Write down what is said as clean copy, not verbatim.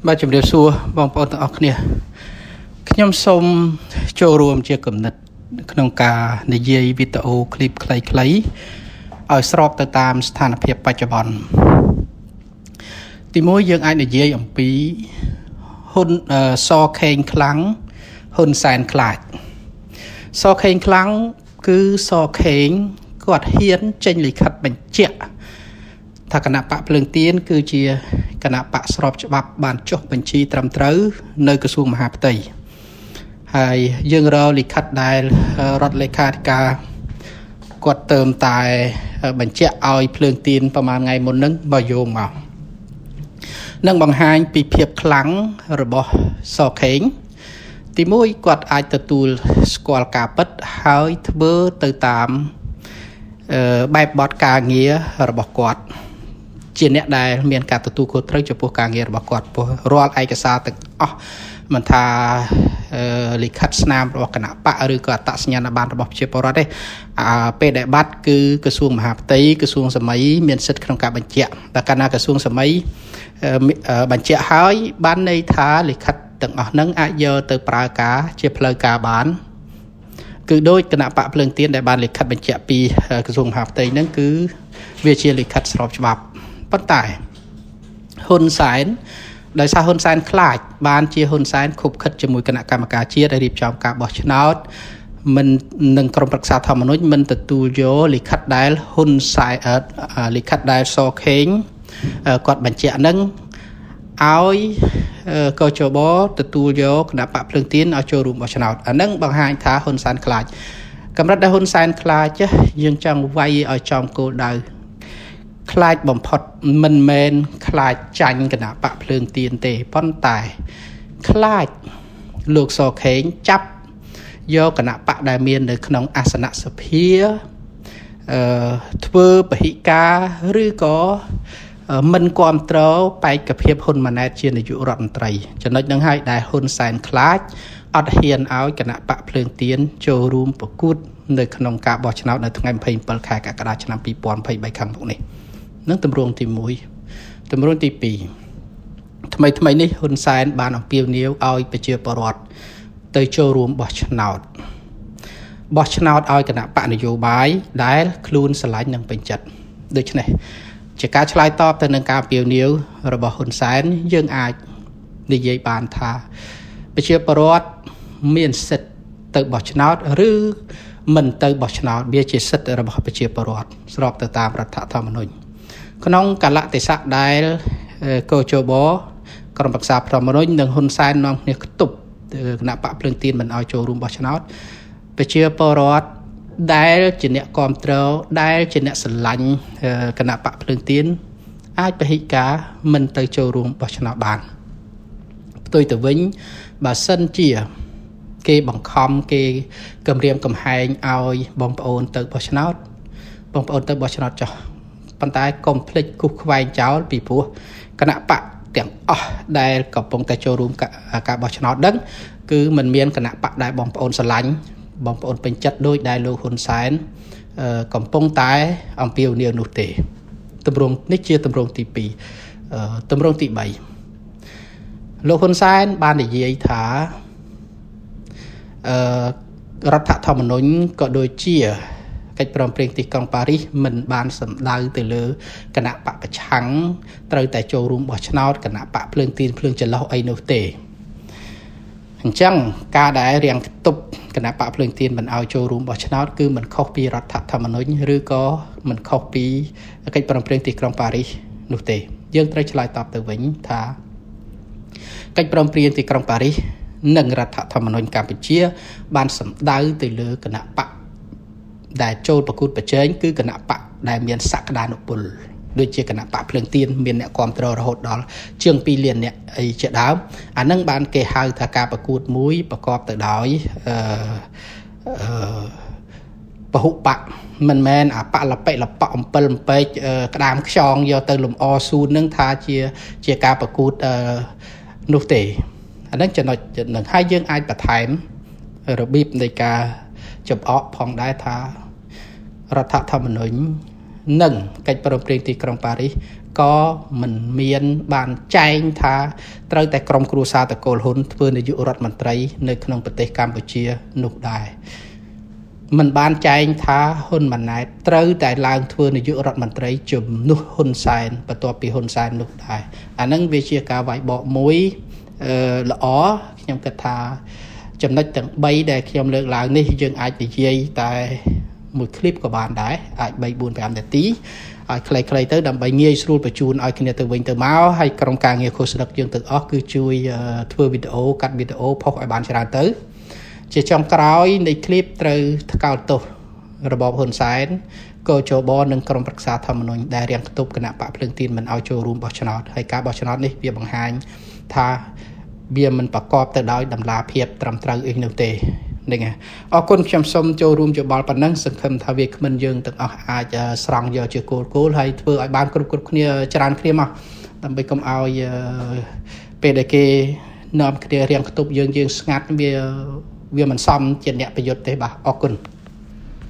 បាទជំរាបសួរបងប្អូនទាំងអស់គ្នាខ្ញុំសូមចូលរួមជាគំនិតក្នុងការនិយាយវីដេអូឃ្លីបខ្លីៗឲ្យស្របទៅតាមស្ថានភាពបច្ចុប្បន្នទីមួយយើងអាចនិយាយអំពីហ៊ុនសខេងខ្លាំងហ៊ុនសែនខ្លាចសខេងខ្លាំងគឺសខេងគាត់ហ៊ានចេញលិខិតបញ្ជាក់ថាគណៈបកភ្លើងទៀនគឺជាគណៈបកស្របច្បាប់បានចុះបញ្ជីត្រឹមត្រូវនៅក្រសួងមហាផ្ទៃហើយយើងរកលិខិតដែលរដ្ឋលេខាធិការគាត់ទៅតែបញ្ជាក់ឲ្យភ្លើងទៀនប្រហែលថ្ងៃមុនហ្នឹងបើយោងមកនឹងបង្ហាញពីភាពខ្លាំងរបស់សខេងទីមួយគាត់អាចទទួលស្គាល់ការពិតហើយធ្វើទៅតាមបែបបទការងាររបស់គាត់ជាអ្នកដែលមានការទទួលខុសត្រូវចំពោះការងាររបស់គាត់ពោះរាល់ឯកសារទាំងអស់មិនថាលិខិតស្នាមរបស់គណៈបកឬក៏អត្តសញ្ញាណប័ណ្ណរបស់ប្រជាពលរដ្ឋទេពេលដែលបាត់គឺក្រសួងមហាផ្ទៃក្រសួងសម័យមានសិទ្ធិក្នុងការបញ្ជាក់តែកាលណាក្រសួងសម័យបញ្ជាក់ហើយបានន័យថាលិខិតទាំងអស់ហ្នឹងអាចយកទៅប្រើការជាផ្លូវការបានគឺដោយគណៈបកភ្លើងទៀនដែលបានលិខិតបញ្ជាក់ពីក្រសួងមហាផ្ទៃហ្នឹងគឺវាជាលិខិតស្របច្បាប់ប៉ុន្តែហ៊ុនសែនដោយសារហ៊ុនសែនខ្លាចបានជាហ៊ុនសែនខុបខិតជាមួយគណៈកម្មការជាតិឲ្យរៀបចំការបោះឆ្នោតមិននឹងក្រុមប្រឹក្សាធម្មនុញ្ញមិនទទួលយកលិខិតដែលហ៊ុនសែនលិខិតដែលសខេងគាត់បញ្ជាក់នឹងឲ្យកជបទទួលយកគណៈបកភ្លើងទៀនឲ្យចូលរួមបោះឆ្នោតអានឹងបង្ហាញថាហ៊ុនសែនខ្លាចកម្រិតដែលហ៊ុនសែនខ្លាចយើងចង់វាយឲ្យចំគោលដៅខ្លាចបំផុតមិនមែនខ្លាចចាញ់គណៈបកភ្លើងទៀនទេប៉ុន្តែខ្លាចលោកសខេងចាប់យកគណៈបកដែលមាននៅក្នុងអាសនៈសភាធ្វើពហិការឬក៏មិនគ្រប់គ្រងបេក្ខភាពហ៊ុនម៉ាណែតជានាយករដ្ឋមន្ត្រីចំណុចហ្នឹងហើយដែលហ៊ុនសែនខ្លាចអត់ហ៊ានឲ្យគណៈបកភ្លើងទៀនចូលរួមប្រគួតនៅក្នុងការបោះឆ្នោតនៅថ្ងៃ27ខែកក្កដាឆ្នាំ2023ខាងមុខនេះនឹងទម្រង់ទី1ទម្រង់ទី2ថ្មីនេះហ៊ុនសែនបានអំពាវនាវឲ្យប្រជាពលរដ្ឋទៅចូលរួមបោះឆ្នោតឲ្យគណៈបកនយោបាយដែលខ្លួនស្រឡាញ់និងពេញចិត្តដូច្នេះជាការឆ្លើយតបទៅនឹងការអំពាវនាវរបស់ហ៊ុនសែនយើងអាចនិយាយបានថាប្រជាពលរដ្ឋមានសិទ្ធិទៅបោះឆ្នោតឬមិនទៅបោះឆ្នោតវាជាសិទ្ធិរបស់ប្រជាពលរដ្ឋស្របទៅតាមរដ្ឋធម្មនុញ្ញក្នុងកលៈទេសៈដែលកោជបក្រុមប្រឹក្សាធម្មនុញ្ញនិងហ៊ុនសែននាំគ្នាខ្ទប់គណៈបកភ្លើងទៀនមិនឲ្យចូលរួមបោះឆ្នោតប្រជាពលរដ្ឋដែលជាអ្នកគ្រប់គ្រងដែលជាអ្នកស្រឡាញ់គណៈបកភ្លើងទៀនអាចពហិការមិនទៅចូលរួមបោះឆ្នោតបានផ្ទុយទៅវិញបើសិនជាគេបង្ខំគេគម្រាមកំហែងឲ្យបងប្អូនទៅបោះឆ្នោតចុះប៉ុន្តែកុំភ្លេចគូសខ្វែងចោលពីព្រោះគណៈបកទាំងអស់ដែលកំពុងតែចូលរួមការបោះឆ្នោតដឹងគឺมันមានគណៈបកដែលបងប្អូនស្រឡាញ់បងប្អូនពេញចិត្តដោយដែលលោកហ៊ុនសែនកំពុងតែអំពាវនាវនោះទេទម្រង់នេះជាទម្រង់ទី2ទម្រង់ទី3លោកហ៊ុនសែនបាននិយាយថារដ្ឋធម្មនុញ្ញក៏ដូចជាកិច្ចព្រមព្រៀងទីក្រុងប៉ារីសមិនបានសម្ដៅទៅលើគណៈបកប្រឆាំងត្រូវតែចូលរួមបោះឆ្នោតគណៈបកភ្លើងទៀនភ្លើងចន្លោះអីនោះទេអញ្ចឹងការដែលរៀងទប់គណៈបកភ្លើងទៀនមិនឲ្យចូលរួមបោះឆ្នោតគឺមិនខុសពីរដ្ឋធម្មនុញ្ញឬក៏មិនខុសពីកិច្ចព្រមព្រៀងទីក្រុងប៉ារីសនោះទេយើងត្រូវឆ្លើយតបទៅវិញថាកិច្ចព្រមព្រៀងទីក្រុងប៉ារីសនិងរដ្ឋធម្មនុញ្ញកម្ពុជាបានសម្ដៅទៅលើគណៈបកដែលចូលប្រគួតប្រជែងគឺគណៈបកដែលមានសក្តានុពលដូចជាគណៈបកភ្លើងទៀនមានអ្នកគ្រប់គ្រងរហូតដល់ជាង2លានអ្នកអីជាដើមអានឹងបានគេហៅថាការប្រកួតមួយប្រកបទៅដោយពហុបកមិនមែនអាបកលប៉ិលប៉អំពិលអំពែកក្តាមខ្យងយកទៅលំអស៊ូននឹងថាជាការប្រកួតនោះទេអានឹងចំណុចនឹងហើយយើងអាចបន្ថែមរបៀបនៃការចំអកផងដែរថារដ្ឋធម្មនុញ្ញនិងកិច្ចព្រមព្រៀងទីក្រុងប៉ារីសក៏មិនមានបានចែងថាត្រូវតែក្រុមគ្រួសារតកូលហ៊ុនធ្វើនាយករដ្ឋមន្ត្រីនៅក្នុងប្រទេសកម្ពុជានោះដែរមិនបានចែងថាហ៊ុនម៉ាណែតត្រូវតែឡើងធ្វើនាយករដ្ឋមន្ត្រីជំនួសហ៊ុនសែនបន្ទាប់ពីហ៊ុនសែននោះដែរអាហ្នឹងវាជាការវាយបកមួយល្អខ្ញុំគិតថាចំណុចទាំង3ដែលខ្ញុំលើកឡើងនេះយើងអាចនិយាយតែមួយคลิปក៏បានដែរអាច3 4 5នាទីឲ្យខ្លីៗទៅដើម្បីងាយស្រួលបញ្ជូនឲ្យគ្នាទៅវិញទៅមកហើយក្រុមការងារខុសស្ដឹកយើងទាំងអស់គឺជួយធ្វើវីដេអូកាត់វីដេអូផុសឲ្យបានច្រើនទៅជាចុងក្រោយនៃคลิปត្រូវថ្កោលទោសរបបហ៊ុនសែនក៏ចូលបនឹងក្រុមប្រឹក្សាធម្មនុញ្ញដែលរៀងខ្ទប់គណៈបកភ្លើងទីនមិនឲ្យចូលរួមបោះឆ្នោតហើយការបោះឆ្នោតនេះវាបង្ហាញថាវាមិនប្រកបទៅដោយតម្លាភាពត្រឹមត្រូវអីនោះទេហ្នឹងហើយអរគុណខ្ញុំសូមចូលរួមយោបល់ប៉ុណ្ណឹងសង្ឃឹមថាវាគ្មិនយើងទាំងអស់អាចស្រង់យកជាគោលហើយធ្វើឲ្យបានគ្រប់គ្នាច្រើនគ្នាមកដើម្បីកុំឲ្យពេលដែលគេនាំគ្នារៀងខ្ទប់យើងស្ងាត់វាមិនសមជាអ្នកប្រយុទ្ធទេបាទអរគុណ